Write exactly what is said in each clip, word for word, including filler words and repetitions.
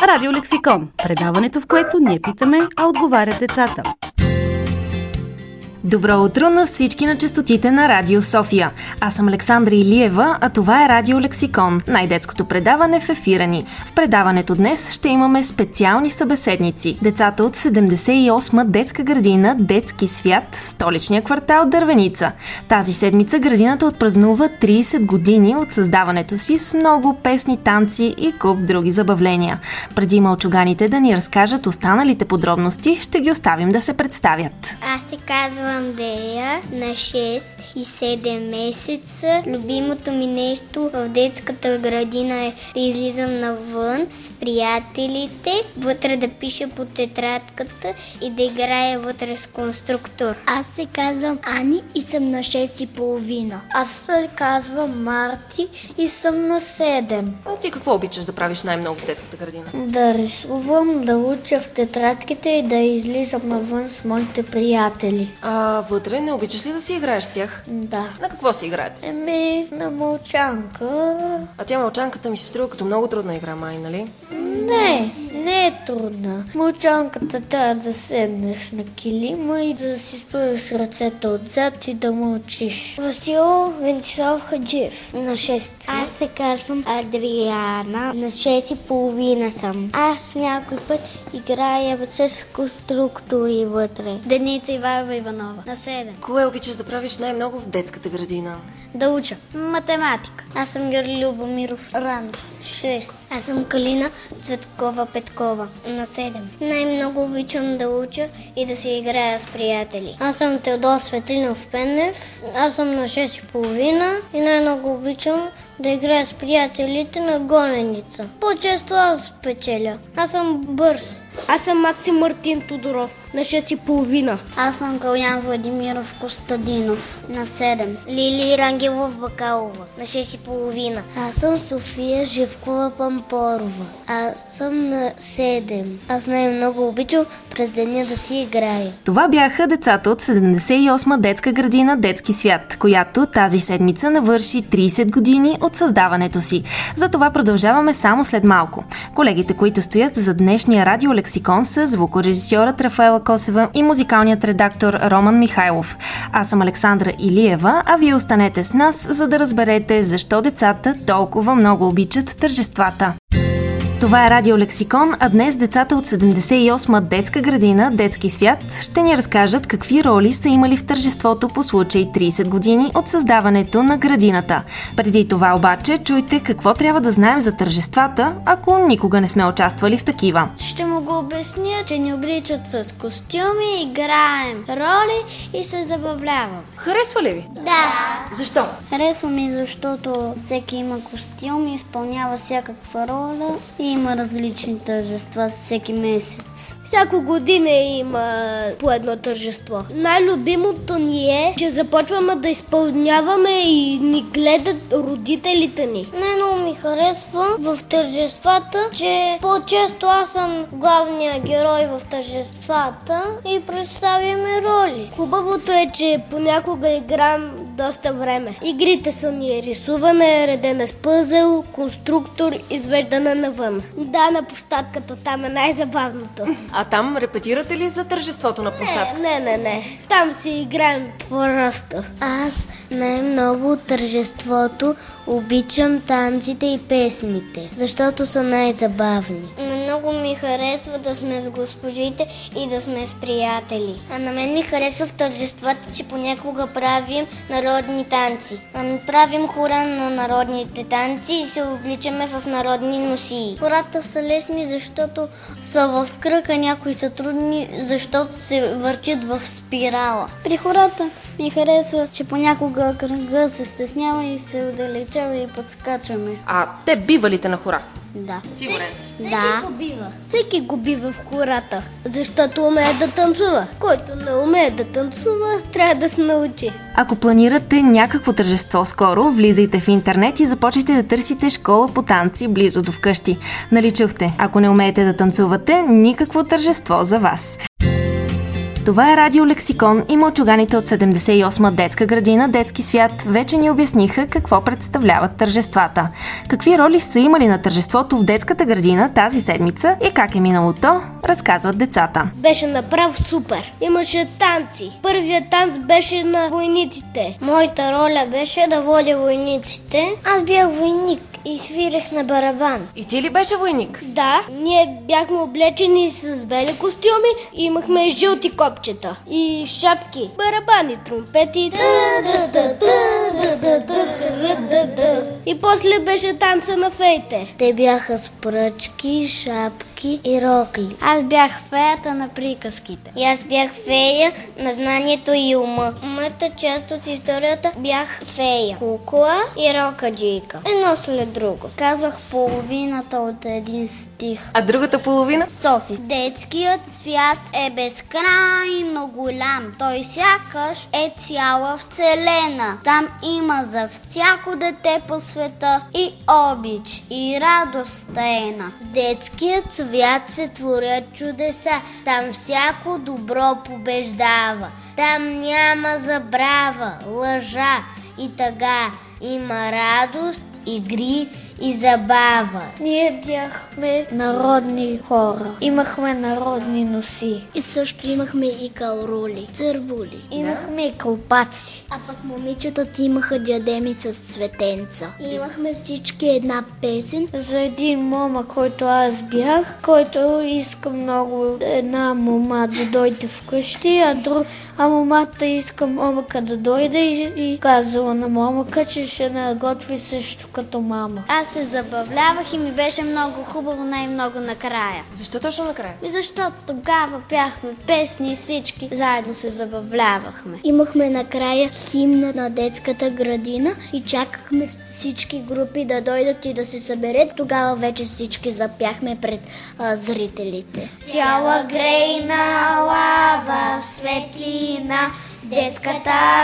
Радиолексикон – предаването, в което ние питаме, а отговарят децата. Добро утро на всички на честотите на Радио София. Аз съм Александра Илиева, а това е Радио Лексикон, най-детското предаване в ефира ни. В предаването днес ще имаме специални събеседници. Децата от седемдесет и осма детска градина Детски свят в столичния квартал Дървеница. Тази седмица градината отпразнува трийсет години от създаването си с много песни, танци и куп други забавления. Преди малчуганите да ни разкажат останалите подробности, ще ги оставим да се представят. Аз се казвам Дея, на шест и седем месеца. Любимото ми нещо в детската градина е да излизам навън с приятелите, вътре да пиша по тетрадката и да играя вътре с конструктор. Аз се казвам Ани и съм на шест и половина. Аз се казвам Марти и съм на седем. А ти какво обичаш да правиш най-много в детската градина? Да рисувам, да уча в тетрадките и да излизам навън с моите приятели. А вътре не обичаш ли да си играеш с тях? Да. На какво си играете? Еми, на мълчанка. А тя мълчанката ми се струва като много трудна игра, май, нали? Не, не е трудна. Мълчанката трябва да седнеш на килима и да си стоиш ръцете отзад и да мълчиш. Васил Венцислав Хаджиев, на шест. Аз се казвам Адриана, на шест и половина съм. Аз някой път играя с конструктори вътре. Деница Ивайлова Иванова, на седем. Кое обичаш да правиш най-много в детската градина? Да уча математика. Аз съм Георги Любомиров, Рано, шест. Аз съм Калина Цветкова Петкова, на седем. Най-много обичам да уча и да се играя с приятели. Аз съм Теодор Светлинов Пенев, аз съм на шест и половина и най-много обичам да играя с приятелите на гоненица. По-често аз печеля. Аз съм бърз. Аз съм Максим Мартин Тодоров, на шест и половина. Аз съм Калян Владимиров Костадинов, на седем. Лили Рангелов Бакалова, на шест и половина. Аз съм София Живкова Пампорова. Аз съм на седем. Аз най-много обичам през деня да си играя. Това бяха децата от седемдесет и осма детска градина Детски свят, която тази седмица навърши трийсет години от създаването си. Затова продължаваме само след малко. Колегите, които стоят за днешния радиолексикон, са звукорежисьорът Рафаела Косева и музикалният редактор Роман Михайлов. Аз съм Александра Илиева, а вие останете с нас, за да разберете защо децата толкова много обичат тържествата. Това е Радио Лексикон, а днес децата от седемдесет и осма детска градина Детски свят ще ни разкажат какви роли са имали в тържеството по случай трийсет години от създаването на градината. Преди това обаче чуйте какво трябва да знаем за тържествата, ако никога не сме участвали в такива. Ще му го обясня, че ни обличат с костюми, играем роли и се забавлявам. Харесва ли ви? Да. Защо? Харесва ми, защото всеки има костюм и изпълнява всякаква роля и има различни тържества всеки месец. Всяко година има по едно тържество. Най-любимото ни е, че започваме да изпълняваме и ни гледат родителите ни. Най-много ми харесва в тържествата, че по-често аз съм главният герой в тържествата и представяме роли. Хубавото е, че понякога играем доста време. Игрите са ни рисуване, редене с пъзел, конструктор, извеждане навън. Да, на площадката, там е най-забавното. А там репетирате ли за тържеството на площадка? Не, не, не. Там си играем просто. Аз най-много от тържеството обичам танците и песните, защото са най-забавни. Много ми харесва да сме с госпожите и да сме с приятели. А на мен ми харесва в тържествата, че понякога правим народни танци. Ами правим хора на народните танци и се обличаме в народни носии. Хората са лесни, защото са в кръг, а някои са трудни, защото се въртят в спирала. При хората ми харесва, че понякога кръга се стеснява и се отдалечава и подскачаме. А те бивалите на хора? Да. Сигурен си? Да. Го бива. Всеки го бива в хората, защото умее да танцува. Който не умее да танцува, трябва да се научи. Ако планирате някакво тържество скоро, влизайте в интернет и започвайте да търсите школа по танци близо до вкъщи. Нали чухте? Ако не умеете да танцувате, никакво тържество за вас. Това е Радио Лексикон и мълчуганите от седемдесет и осма детска градина Детски свят вече ни обясниха какво представляват тържествата. Какви роли са имали на тържеството в детската градина тази седмица и как е минало то, разказват децата. Беше направо супер. Имаше танци. Първият танц беше на войниците. Моята роля беше да водя войниците. Аз бях войник и свирех на барабан. И ти ли беше войник? Да, ние бяхме облечени с бели костюми и имахме жълти копчета и шапки, барабани, тромпети. И после беше танца на феите. Те бяха с пръчки, шапки и рокли. Аз бях феята на приказките. И аз бях фея на знанието и ума. Моята част от историята бях фея, кукла и рокаджийка. Едно след друго. Казвах половината от един стих. А другата половина? Софи. Детският свят е безкрайно голям. Той сякаш е цяла вселена. Там има за всяко дете по света и обич, и радост тайна. В детският свят се творят чудеса. Там всяко добро побеждава. Там няма забрава, лъжа и тъга. Има радост, игри и забава. Ние бяхме народни хора. Имахме народни носи. И също имахме и калрули, цървули. Имахме и кълпаци. А пък момичетата имаха диадеми с цветенца. И имахме всички една песен за един мома, който аз бях, който иска много една мома да дойде вкъщи, а, друг, а момата иска момъка да дойде и, и казала на момъка, че ще наготви също като мама. Аз се забавлявах и ми беше много хубаво, най-много накрая. Защо точно накрая? И защото тогава пяхме песни и всички заедно се забавлявахме. Имахме накрая химна на детската градина и чакахме всички групи да дойдат и да се съберат. Тогава вече всички запяхме пред а, зрителите. Цяла грейна лава в светлина, детската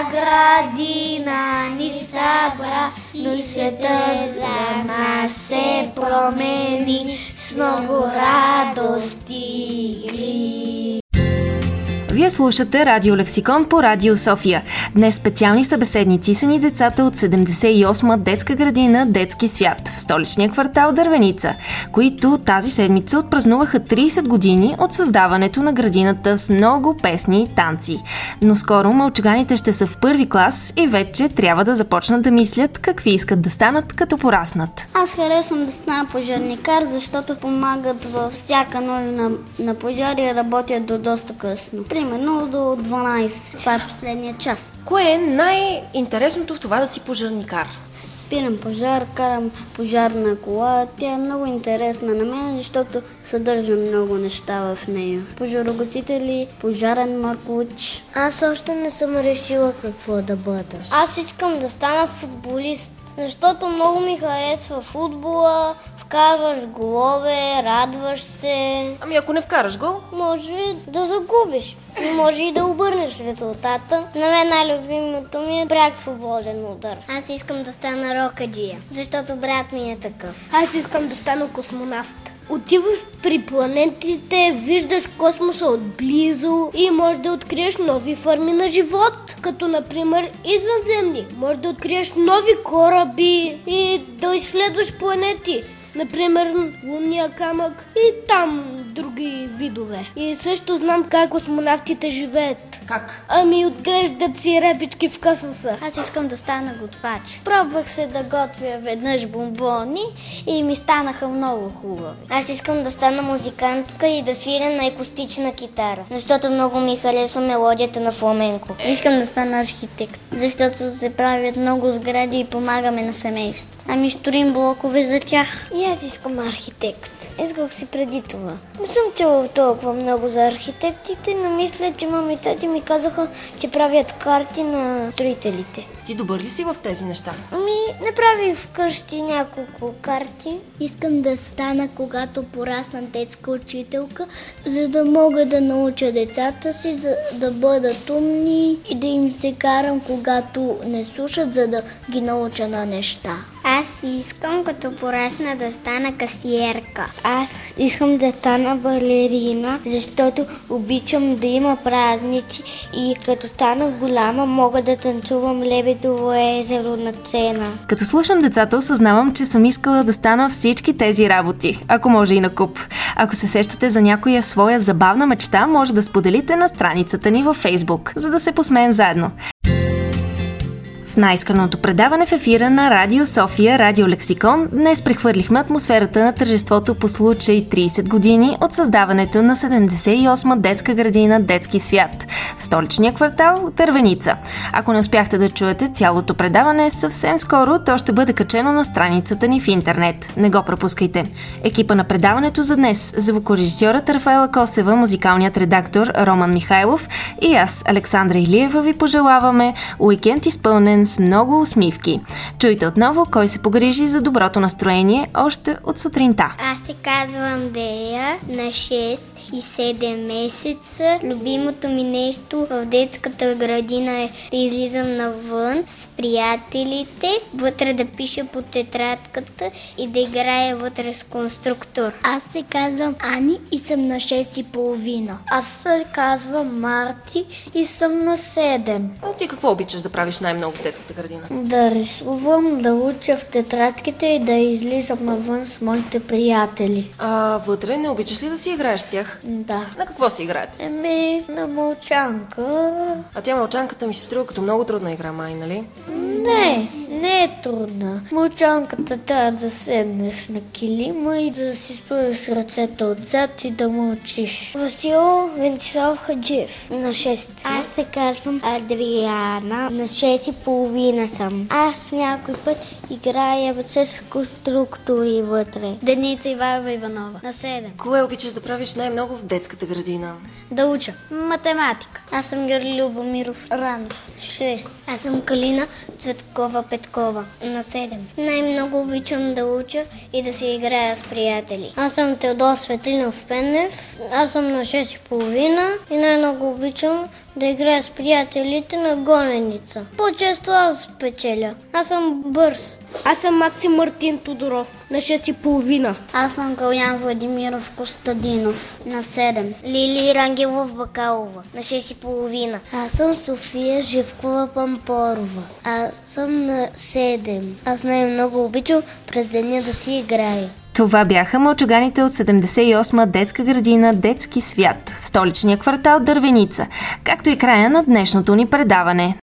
градина ни събра, но светът за нас се промени с много радост и игри. Вие слушате Радио Лексикон по Радио София. Днес специални събеседници са ни децата от седемдесет и осма детска градина Детски свят в столичния квартал Дървеница, които тази седмица отпразнуваха трийсет години от създаването на градината с много песни и танци. Но скоро мълчуганите ще са в първи клас и вече трябва да започнат да мислят какви искат да станат като пораснат. Аз харесвам да стана пожарникар, защото помагат във всяка нощ на, на пожари и работят до доста късно. Примерно до дванайсет. Това е последния час. Кое е най-интересното в това да си пожарникар? Спирам пожар, карам пожарна кола. Тя е много интересна на мен, защото съдържа много неща в нея. Пожарогасители, пожарен маркуч. Аз още не съм решила какво да бъда. Аз искам да стана футболист, защото много ми харесва футбола, вкарваш голове, радваш се. Ами ако не вкараш гол? Може да загубиш, може и да обърнеш резултата. На мен най-любимото ми е пряк свободен удар. Аз искам да стана рокаджия, защото брат ми е такъв. Аз искам да стана космонавт. Отиваш при планетите, виждаш космоса отблизо и можеш да откриеш нови форми на живот, като например извънземни. Можеш да откриеш нови кораби и да изследваш планети. Например, лунния камък и там други видове. И също знам как космонавтите живеят. Как? Ами отглеждат си репички в космоса. Аз искам да стана готвач. Пробвах се да готвя веднъж бомбони и ми станаха много хубави. Аз искам да стана музикантка и да свиря на акустична китара, защото много ми харесва мелодията на фламенко. Искам да стана архитект, защото се правят много сгради и помагаме на семейство. Ами строим блокове за тях. И аз искам архитект. Исках си преди това. Не съм чувал толкова много за архитектите, но мисля, че мама и тати ми казаха, че правят карти на строителите. Ти добър ли си в тези неща? Ами, направих вкъщи няколко карти. Искам да стана, когато порасна детска учителка, за да мога да науча децата си, за да бъдат умни и да им се карам, когато не слушат, за да ги науча на неща. Аз искам като порасна да стана касиерка. Аз искам да стана балерина, защото обичам да има празници и като стана голяма мога да танцувам Лебедово езеро на сцена. Като слушам децата, осъзнавам, че съм искала да стана всички тези работи, ако може и на куп. Ако се сещате за някоя своя забавна мечта, може да споделите на страницата ни във Фейсбук, за да се посмеем заедно. В най-искреното предаване в ефира на Радио София, Радио Лексикон, днес прехвърлихме атмосферата на тържеството по случай трийсет години от създаването на седемдесет и осма детска градина Детски свят в столичния квартал Дървеница. Ако не успяхте да чуете цялото предаване, съвсем скоро то ще бъде качено на страницата ни в интернет. Не го пропускайте. Екипа на предаването за днес, звукорежисьорът Рафаела Косева, музикалният редактор Роман Михайлов и аз, Александра Илиева, ви пожелаваме уикенд изпълнен с много усмивки. Чуйте отново кой се погрижи за доброто настроение още от сутринта. Аз се казвам Дея, на шест и седем месеца. Любимото ми нещо в детската градина е да излизам навън с приятелите, вътре да пиша по тетрадката и да играя вътре с конструктор. Аз се казвам Ани и съм на шест и половина. Аз се казвам Марти и съм на седем. А ти какво обичаш да правиш най-много в детската градина? Да рисувам, да уча в тетрадките и да излизам навън с моите приятели. А вътре не обичаш ли да си играеш с тях? Да. На какво си играете? Еми, на мълчанка. А тя мълчанката ми се струва като много трудна игра, май, нали? Не, не е трудна. Мълчанката трябва да седнеш на килима и да си стоиш ръцете отзад и да мълчиш. Васил Венцислав Хаджиев, на шест. Аз се казвам Адриана, на шест и половина съм. Аз някой път играя с конструктори вътре. Деница Ивайлова Иванова, на седем. Кое обичаш да правиш най-много в детската градина? Да уча математика. Аз съм Георги Любомиров, Рано, шест. Аз съм Калина Цветкова Петкова, на седем. Най-много обичам да уча и да се играя с приятели. Аз съм Теодор Светлинов Пенев. Аз съм на шест и половина и най-много обичам да играя с приятелите на гоненица. По-често аз печеля. Аз съм бърз. Аз съм Максим Мартин Тодоров, на шест и половина. Аз съм Калян Владимиров Костадинов, на седем. Лили Рангелов Бакалова, на шест и половина. Аз съм София Живкова Пампорова. Аз съм на седем. Аз най-много обичам през деня да си играя. Това бяха мълчуганите от седемдесет и осма детска градина Детски свят в столичния квартал Дървеница, както и края на днешното ни предаване.